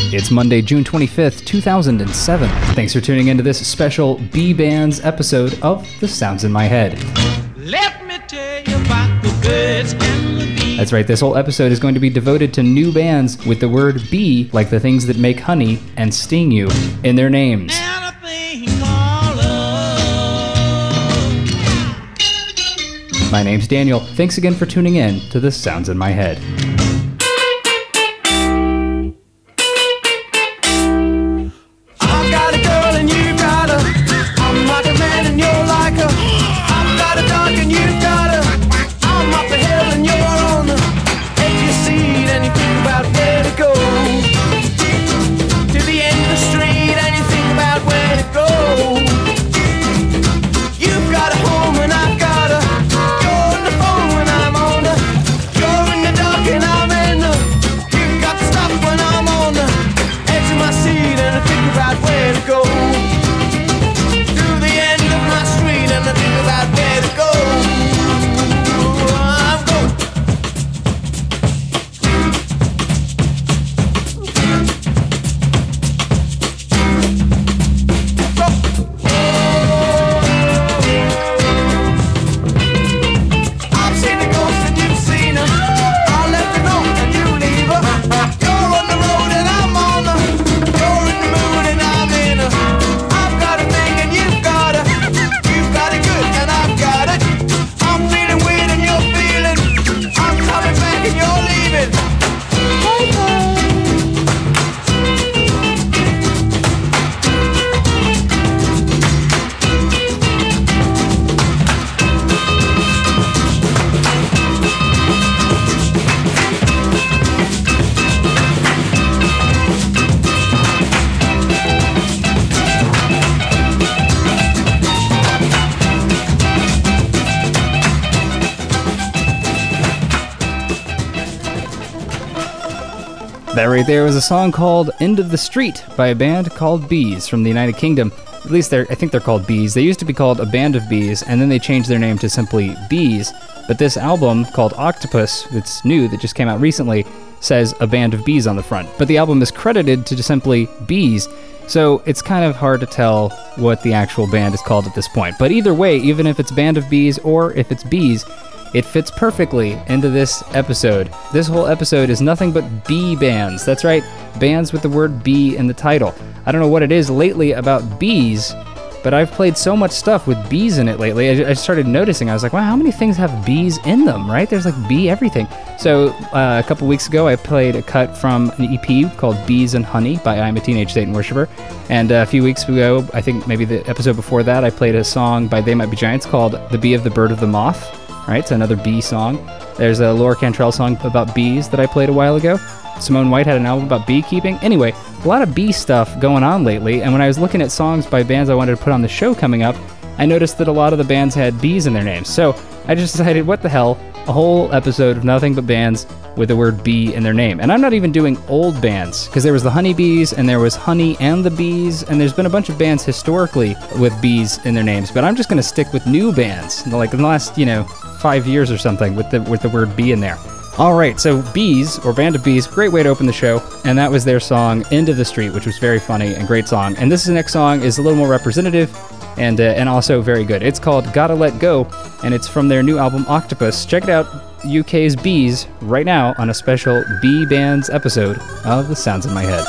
It's Monday, June 25th, 2007. Thanks for tuning into this special B-Bands episode of The Sounds in My Head. Let me tell you about the birds and the bees. That's right, this whole episode is going to be devoted to new bands with the word bee, like the things that make honey and sting you, in their names. And a thing called love. My name's Daniel. Thanks again for tuning in to The Sounds in My Head. I've got a girl and you got her. I'm like a man and you're like her. I've got a dog and you've got her. I'm up the hill and you're on the edge of your seat and you think about where to go. To the end of the street and you think about where to go. You've got a home and I've got her. You're on the phone when I'm on her. You're in the dark and I'm in her. You've got the stuff when I'm on the edge of my seat and I think about where to go. To the end of my street and I think about where to go. I'm going. I've seen a ghost and you've seen her. I left her alone and you leave her. You're on the road and I'm on her. You're in the mood and I'm in her. I've got a thing and you've got her. You've got it good and I've got it. I'm feeling weird and you're feeling. I'm coming back and you're leaving. That right there was a song called End of the Street by a band called Bees from the United Kingdom. At least I think they're called Bees. They used to be called A Band of Bees, and then they changed their name to simply Bees. But this album called Octopus, that's new, that just came out recently, says A Band of Bees on the front. But the album is credited to simply Bees, so it's kind of hard to tell what the actual band is called at this point. But either way, even if it's Band of Bees or if it's Bees, it fits perfectly into this episode. This whole episode is nothing but bee bands. That's right, bands with the word bee in the title. I don't know what it is lately about bees, but I've played so much stuff with bees in it lately. I started noticing, I was like, wow, how many things have bees in them, right? There's like bee everything. So a couple weeks ago, I played a cut from an EP called Bees and Honey by I'm a Teenage Satan Worshipper. And a few weeks ago, I think maybe the episode before that, I played a song by They Might Be Giants called The Bee of the Bird of the Moth. Right, it's another bee song. There's a Laura Cantrell song about bees that I played a while ago. Simone White had an album about beekeeping. Anyway, a lot of bee stuff going on lately, and when I was looking at songs by bands I wanted to put on the show coming up, I noticed that a lot of the bands had bees in their names. So I just decided, what the hell, a whole episode of nothing but bands with the word bee in their name. And I'm not even doing old bands, because there was the Honeybees, and there was Honey and the Bees, and there's been a bunch of bands historically with bees in their names, but I'm just going to stick with new bands, like in the last, 5 years or something with the word bee in there. All right, so Bees, or Band of Bees, great way to open the show, and that was their song, End of the Street, which was very funny and great song. And this next song is a little more representative and also very good. It's called Gotta Let Go, and it's from their new album, Octopus. Check it out, UK's Bees, right now on a special Bee Bands episode of The Sounds in My Head.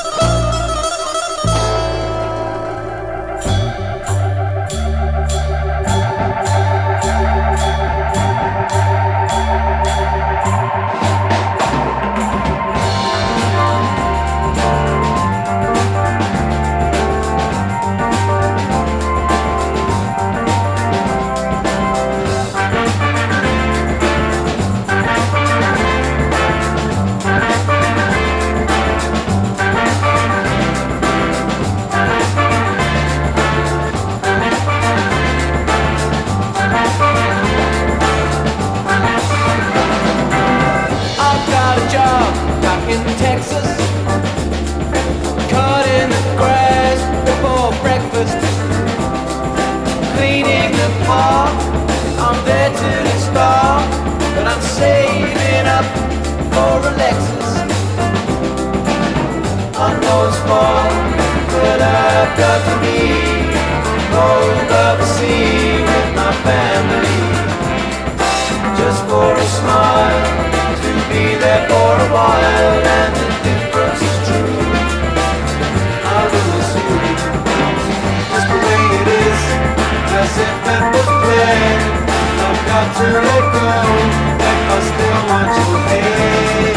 got to be over the sea with my family, just for a smile, to be there for a while, and the difference is true. I will miss you, just the way it is, as if it was planned. I've got to let go, if I still want you here.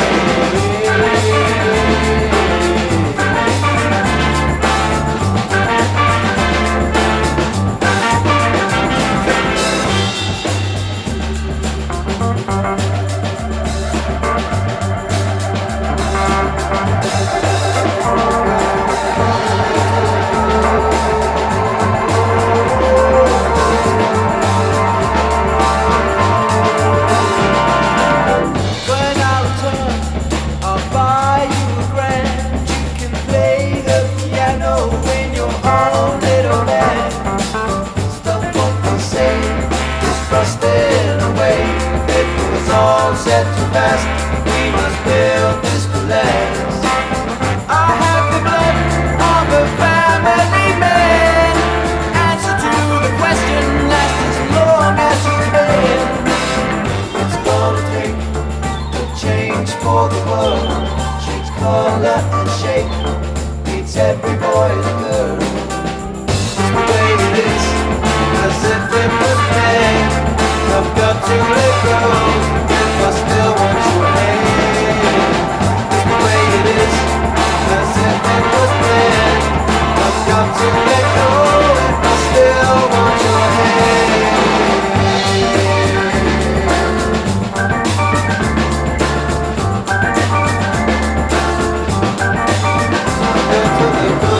All set too fast, we must build this to last. I have the blood of a family man. Answer to the question, last as long as you can. It's gonna take a change for the world. Change color and shape, beats every boy and girl. It's the way it is, as if it was planned. I've got to let go, if I still want your hand. It's the way it is, as if it was planned. I've got to let go, if I still want your hand. I've got to let go.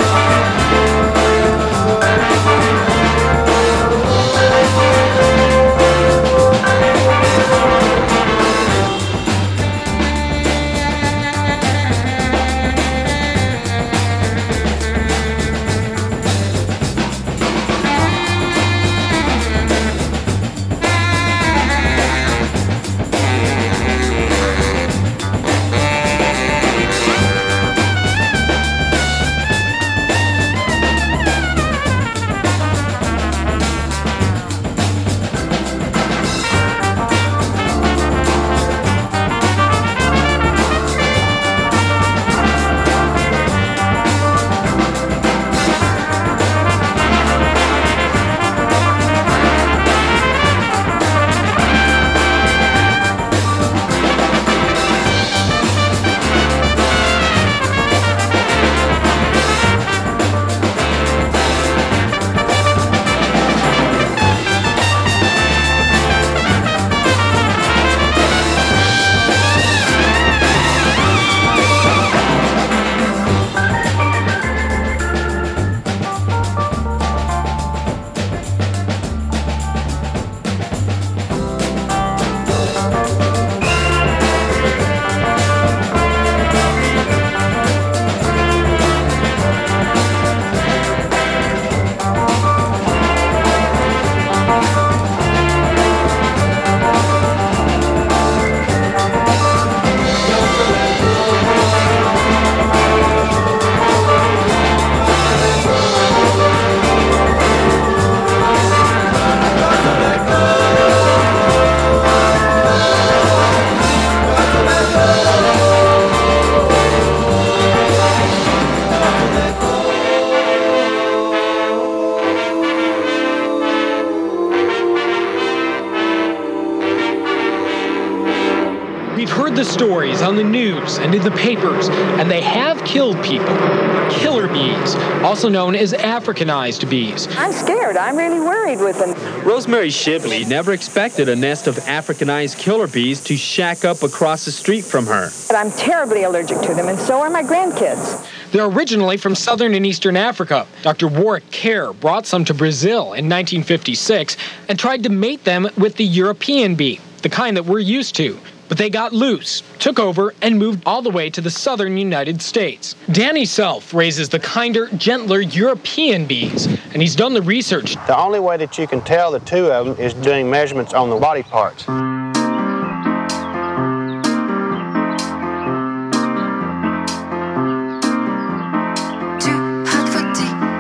The stories on the news and in the papers, and they have killed people. Killer bees, also known as Africanized bees. I'm scared. I'm really worried with them. Rosemary Shibley never expected a nest of Africanized killer bees to shack up across the street from her. But I'm terribly allergic to them, and so are my grandkids. They're originally from southern and eastern Africa. Dr. Warwick Kerr brought some to Brazil in 1956 and tried to mate them with the European bee, the kind that we're used to. But they got loose, took over, and moved all the way to the southern United States. Danny Self raises the kinder, gentler European bees, and he's done the research. The only way that you can tell the two of them is doing measurements on the body parts. Du hak for de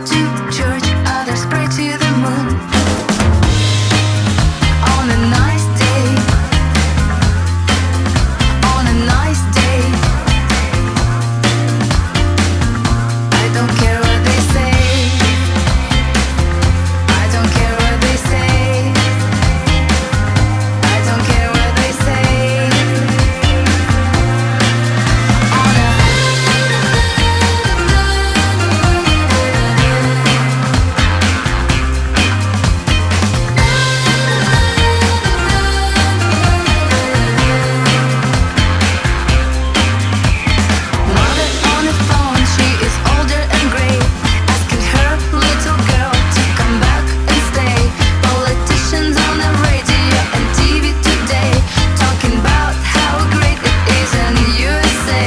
to church, others pray to the moon. On a nice day, on a nice day, I don't care what they say. I don't care what they say. I don't care what they say. On a mother on the phone, she is older and gray, asking her little girl to come back and stay. Politicians on the radio and TV today, talking about how great it is in the USA.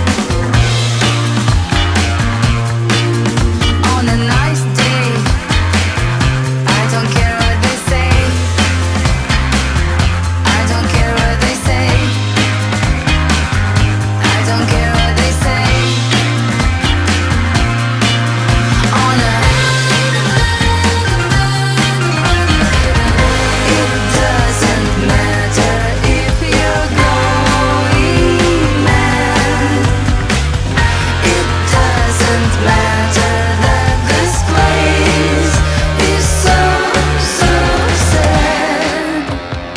On a nice day, I don't care what they say. I don't care what they say. I don't care what they say. On a it doesn't matter if you're going mad. It doesn't matter that this place is so, so sad.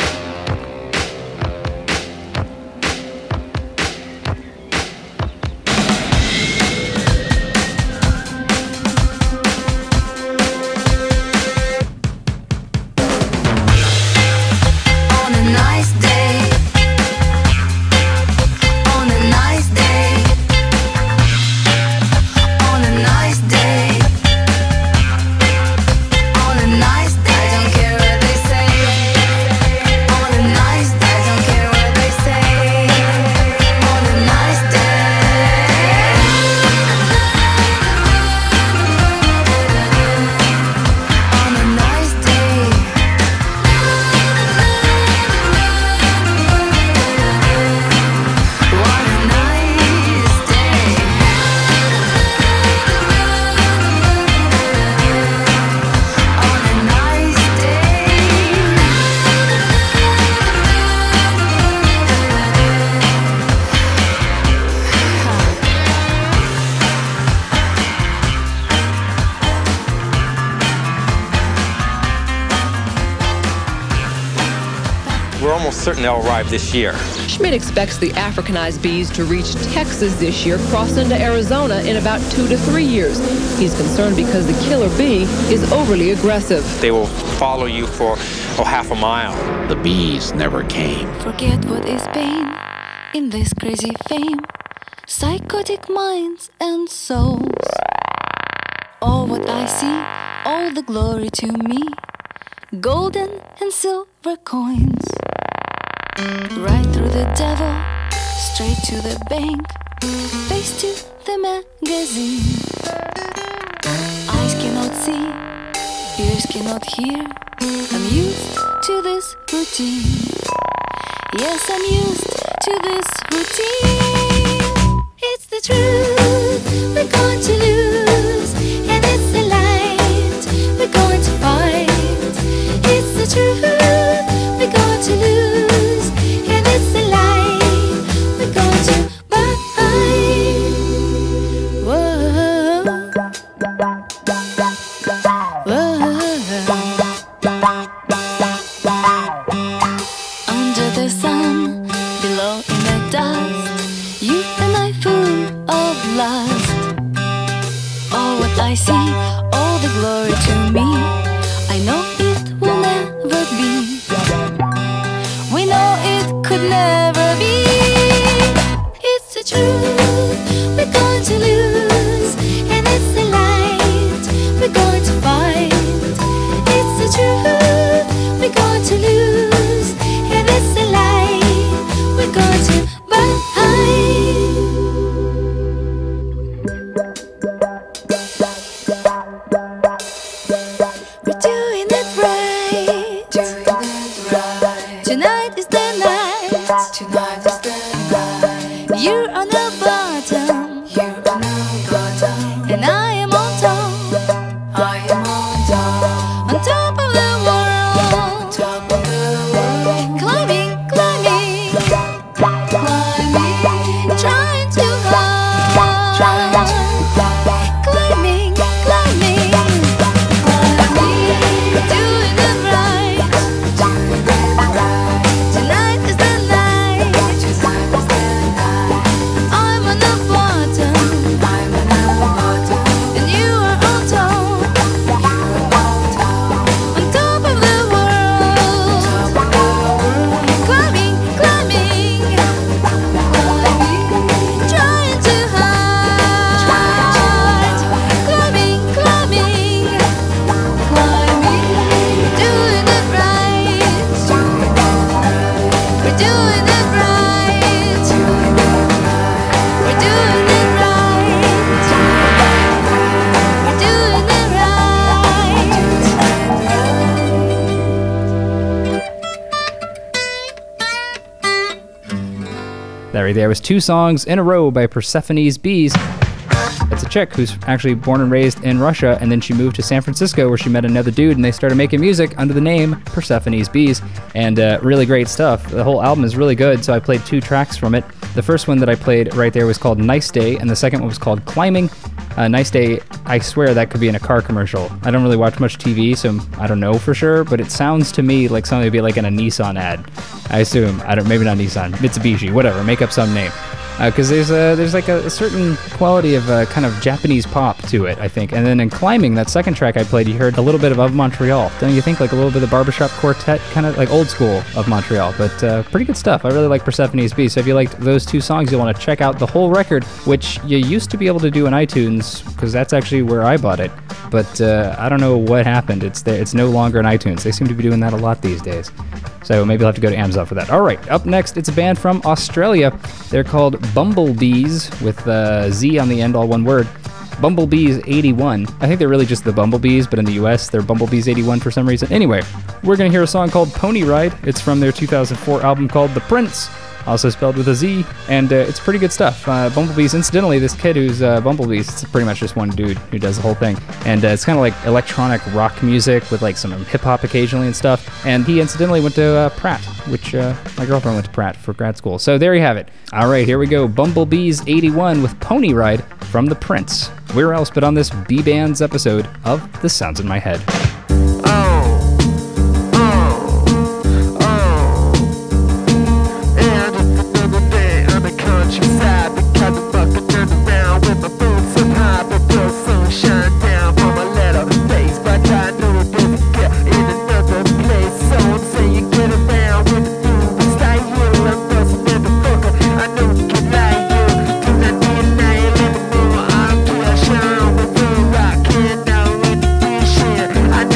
On a nice day, on a nice day, on a nice day, on a nice day, I don't care what they say. On a nice day, I don't care what they say. On a nice day. On a nice day. What a nice day. On a nice We're almost certain they'll arrive this year. Schmidt expects the Africanized bees to reach Texas this year, cross into Arizona in about 2 to 3 years. He's concerned because the killer bee is overly aggressive. They will follow you for half a mile. The bees never came. Forget what is pain in this crazy fame. Psychotic minds and souls. All what I see, all the glory to me. Golden and silver coins. Right through the devil, straight to the bank. Face to the magazine. Eyes cannot see, ears cannot hear. I'm used to this routine. Yes, I'm used to this routine. It's the truth we're going to lose, and it's the light we're going to find. It's the truth we're going to lose, and it's the light we're going to find. Whoa. Under the sun, below in the dust, you and I full of lust. All what I see, all the glory to me. I know it will never be. We know it could never be. It's the truth we're going to lose, and it's the light we're going to find. It's the truth we're going to lose, and it's the light we're going to find. right there was 2 songs in a row by Persephone's Bees. It's a chick who's actually born and raised in Russia, and then she moved to San Francisco where she met another dude, and they started making music under the name Persephone's Bees, and really great stuff. The whole album is really good, so I played 2 tracks from it. The first one that I played right there was called Nice Day, and the second one was called Climbing. Nice Day, I swear that could be in a car commercial. I don't really watch much TV, so I don't know for sure, but it sounds to me like something would be like in a Nissan ad. I assume. Maybe not Nissan, Mitsubishi, whatever, make up some name. Because there's like a certain quality of kind of Japanese pop to it, I think. And then in Climbing, that second track I played, you heard a little bit of Montreal. Don't you think? Like a little bit of Barbershop Quartet, kind of like old school of Montreal, but pretty good stuff. I really like Persephone's Bees. So if you liked those 2 songs, you'll want to check out the whole record, which you used to be able to do in iTunes, because that's actually where I bought it. But I don't know what happened. It's no longer in iTunes. They seem to be doing that a lot these days. So maybe I'll have to go to Amazon for that. All right, up next, it's a band from Australia. They're called Bumblebees, with Z on the end, all one word. Bumblebees 81. I think they're really just the Bumblebees, but in the US, they're Bumblebees 81 for some reason. Anyway, we're going to hear a song called Pony Ride. It's from their 2004 album called The Prince, also spelled with a Z, and it's pretty good stuff. Bumblebees, incidentally, this kid who's Bumblebees, it's pretty much just one dude who does the whole thing, and it's kind of like electronic rock music with like some hip-hop occasionally and stuff, and he incidentally went to Pratt, which my girlfriend went to Pratt for grad school, so there you have it. All right, here we go, Bumblebees 81 with Pony Ride from The Prince. Where else but on this B-Bands episode of The Sounds in My Head. I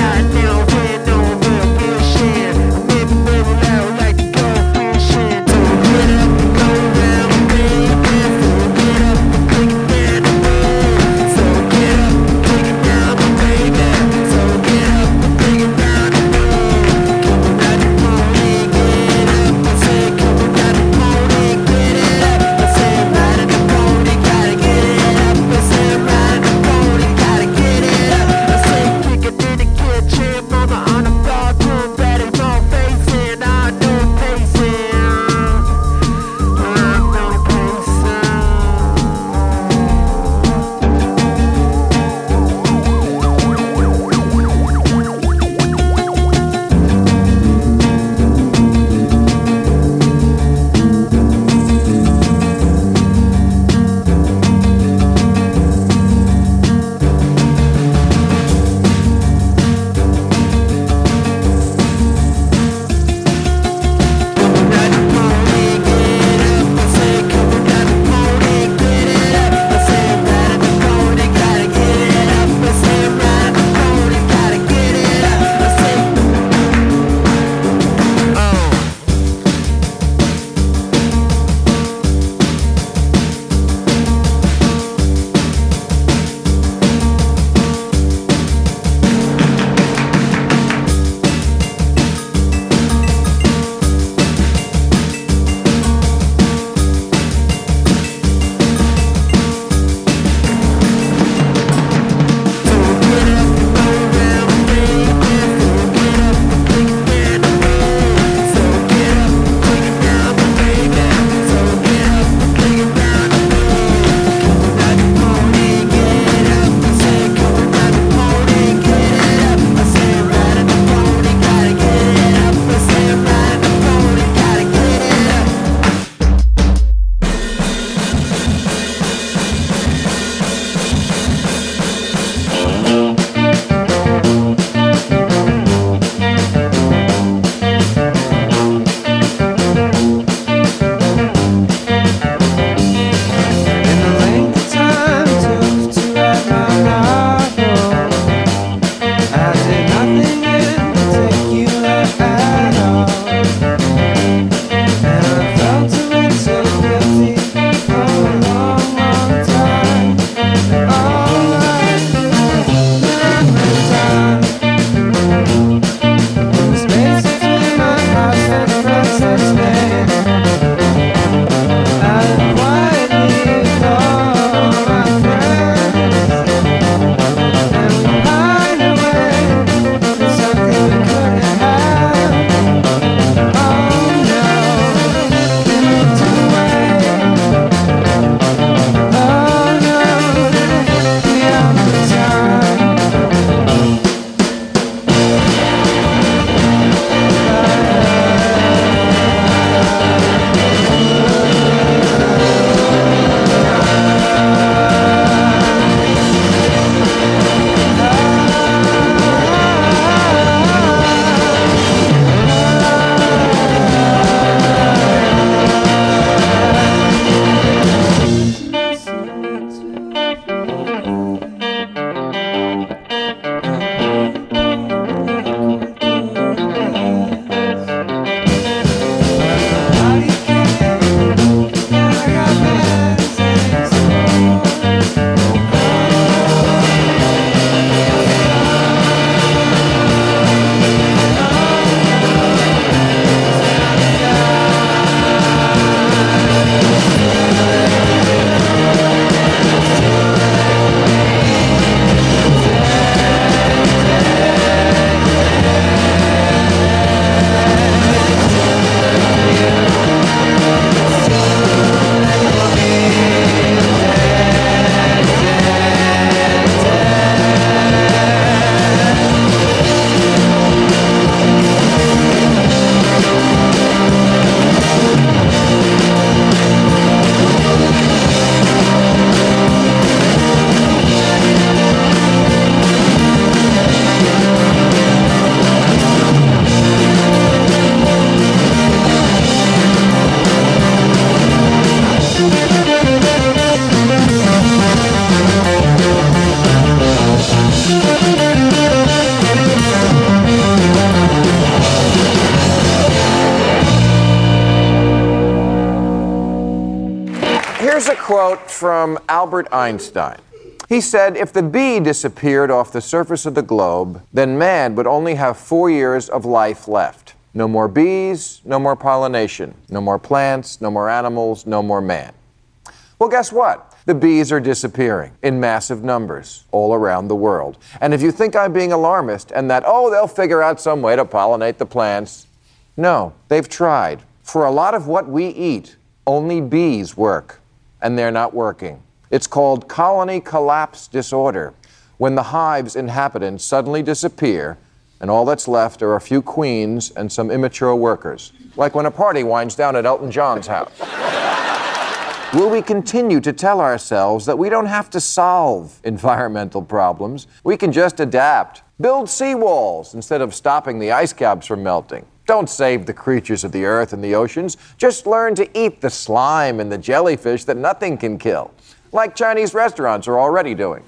quote from Albert Einstein. He said, if the bee disappeared off the surface of the globe, then man would only have 4 years of life left. No more bees, no more pollination, no more plants, no more animals, no more man. Well, guess what? The bees are disappearing in massive numbers all around the world. And if you think I'm being alarmist and that, they'll figure out some way to pollinate the plants, no, they've tried. For a lot of what we eat, only bees work, and they're not working. It's called colony collapse disorder, when the hive's inhabitants suddenly disappear and all that's left are a few queens and some immature workers, like when a party winds down at Elton John's house. Will we continue to tell ourselves that we don't have to solve environmental problems? We can just adapt, build seawalls instead of stopping the ice caps from melting. Don't save the creatures of the earth and the oceans. Just learn to eat the slime and the jellyfish that nothing can kill, like Chinese restaurants are already doing.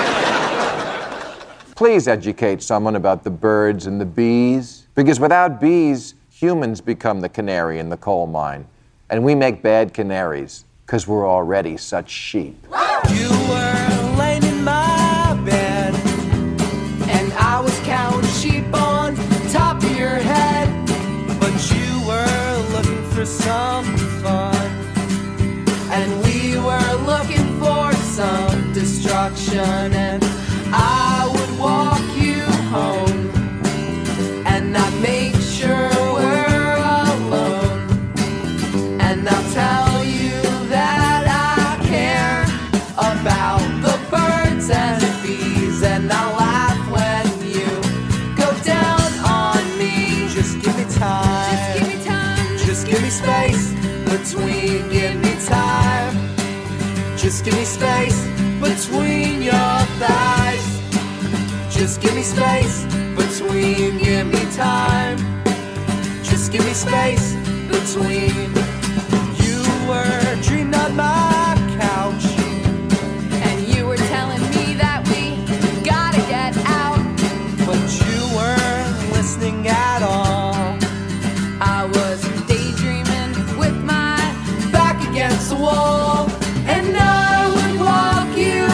Please educate someone about the birds and the bees, because without bees, humans become the canary in the coal mine, and we make bad canaries, because we're already such sheep. You were laying in my bed, and I was counting sheep on top of your head, but you were looking for some fun, and we were looking for some destruction, and I would walk you home and not make sure we're alone, and I'll tell you that I care about the birds and bees, and I'll laugh when you go down on me. Just give me time, just give me time, just give me space between, give me time. Just give me space between your thighs. Just give me space between, give me time. Just give me space between. You were dreaming on my couch, And you were telling me that we gotta get out, but you weren't listening at all. I was daydreaming with my Back against the wall, and I would walk you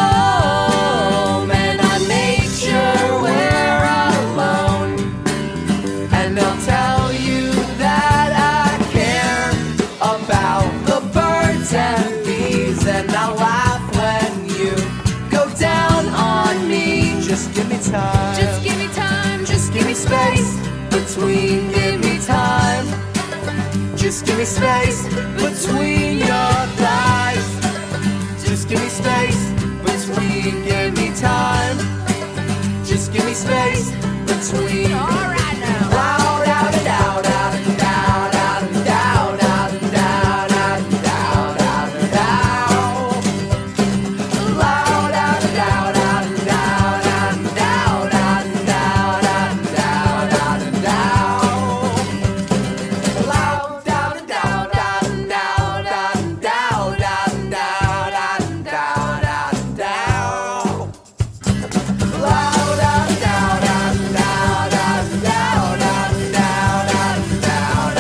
home, and I'd make sure we're alone, and I'll tell you that I care about the birds and bees, and I'll laugh when you go down on me. Just give me time, just give me time, just give me space between, give me time. Just give me space between your thighs. Just give me space between, give me time. Just give me space between. All right now. Loud, out, and out, out, and out, out, and out, out, and out, out, and out, out, and out. Loud, out, and out, out, and out, out, and out, out, and out, out, and out, out, and out. Loud, out, and out, out, and out, out, and out, out, and out, out, and out, out, and out. Loud, out, and out, out, and out, out, and out, out, and out, out, and out,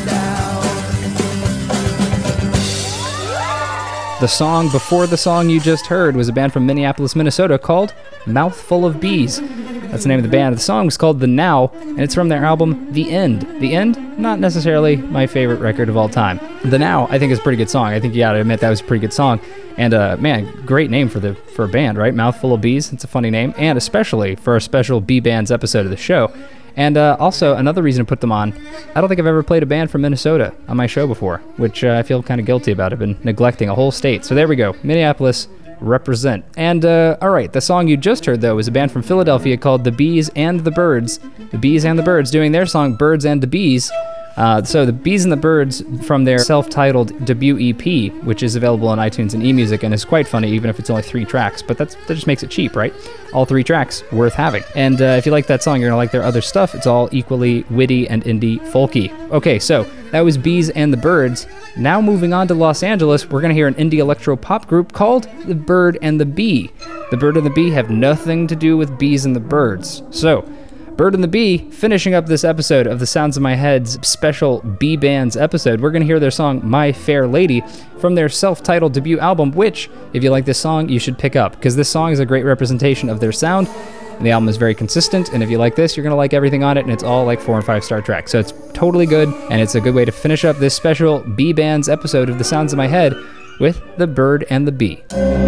out, and out. The song before the song you just heard was a band from Minneapolis, Minnesota called Mouthful of Bees. That's the name of the band. The song was called The Now, and it's from their album The End. The End, not necessarily my favorite record of all time. The Now, I think, is a pretty good song. I think you gotta admit that was a pretty good song. And man, great name for a band, right? Mouthful of Bees, it's a funny name, and especially for a special B-Bands episode of the show. And also, another reason to put them on, I don't think I've ever played a band from Minnesota on my show before, which I feel kind of guilty about. I've been neglecting a whole state. So there we go. Minneapolis, represent. And, all right, the song you just heard, though, is a band from Philadelphia called The Bees and the Birds. The Bees and the Birds doing their song Birds and the Bees. So the Bees and the Birds from their self-titled debut EP, which is available on iTunes and eMusic, and is quite funny even if it's only 3 tracks, but that just makes it cheap, right? All 3 tracks, worth having. And if you like that song, you're gonna like their other stuff. It's all equally witty and indie folky. Okay, so that was Bees and the Birds. Now moving on to Los Angeles, we're gonna hear an indie electro-pop group called The Bird and the Bee. The Bird and the Bee have nothing to do with bees and the birds. So, Bird and the Bee, finishing up this episode of the Sounds in My Head's special Bee Bands episode. We're going to hear their song My Fair Lady from their self-titled debut album, which, if you like this song, you should pick up, because this song is a great representation of their sound. And the album is very consistent, and if you like this, you're going to like everything on it, and it's all like 4 and 5 star tracks. So it's totally good, and it's a good way to finish up this special Bee Bands episode of the Sounds in My Head with The Bird and the Bee.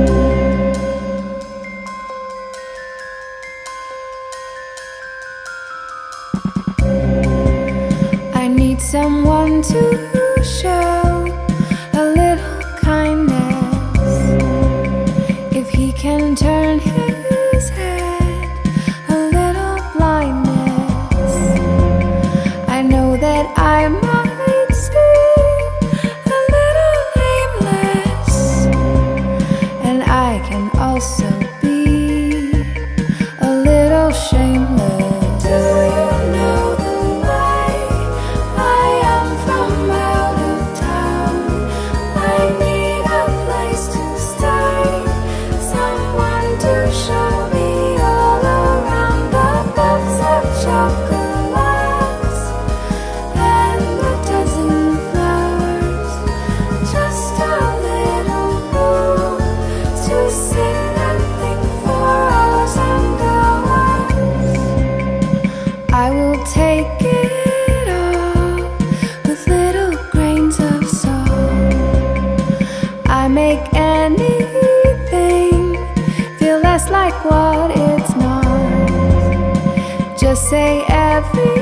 I need someone to show a little kindness. If he can turn his head, a little blindness. I know that I might seem a little aimless, and I can also be a little shameless. Do you know the way I am from out of town? I need a place to stay, someone to show me all around the box of chocolates and a dozen flowers, just a little room to sit and think for hours and hours. I will take it all with little grains of salt. I make anything feel less like what it's not. Just say everything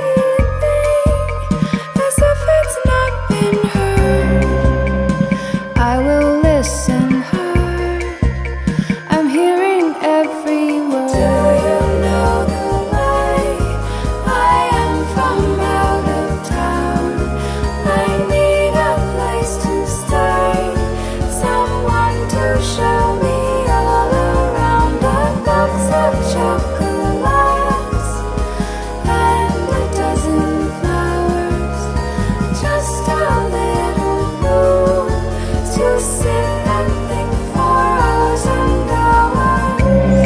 as if it's not been heard. I will listen hard. I'm hearing every word. Do you know the way I am from out of town? I need a place to stay, someone to show me all around the box of chocolates and a dozen flowers, just a little room to sit and think for hours and hours.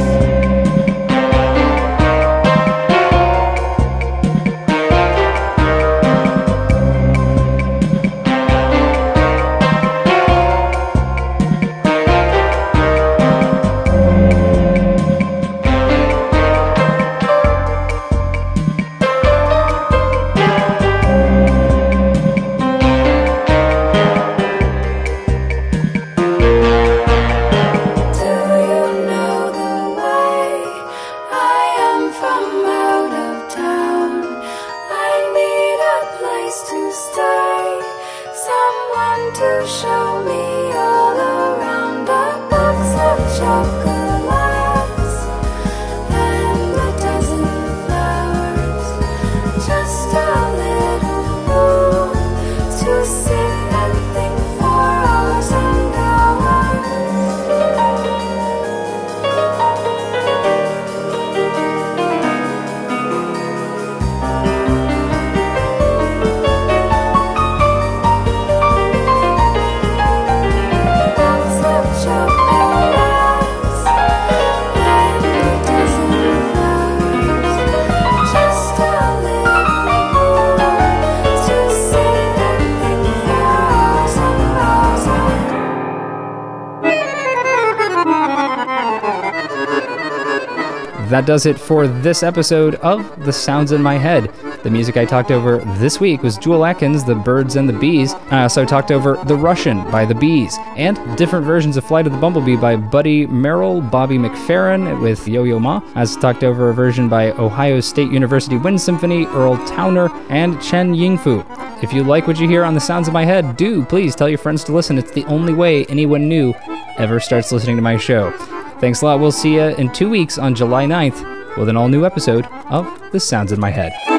Do you know the way I am from out of town? I need a place to stay, someone to show me all around a box of chocolates and a dozen flowers, just a little room to sit and think for hours and hours. Box of chocolates and a dozen flowers, just a little room to sit and think for hours and hours That does it for this episode of The Sounds in My Head. The music I talked over this week was Jewel Atkins' The Birds and the Bees. I also talked over The Russian by The Bees, and different versions of Flight of the Bumblebee by Buddy Merrill, Bobby McFerrin with Yo-Yo Ma. I also talked over a version by Ohio State University Wind Symphony, Earl Towner, and Chen Yingfu. If you like what you hear on The Sounds in My Head, do please tell your friends to listen. It's the only way anyone new ever starts listening to my show. Thanks a lot. We'll see you in 2 weeks on July 9th with an all-new episode of The Sounds in My Head.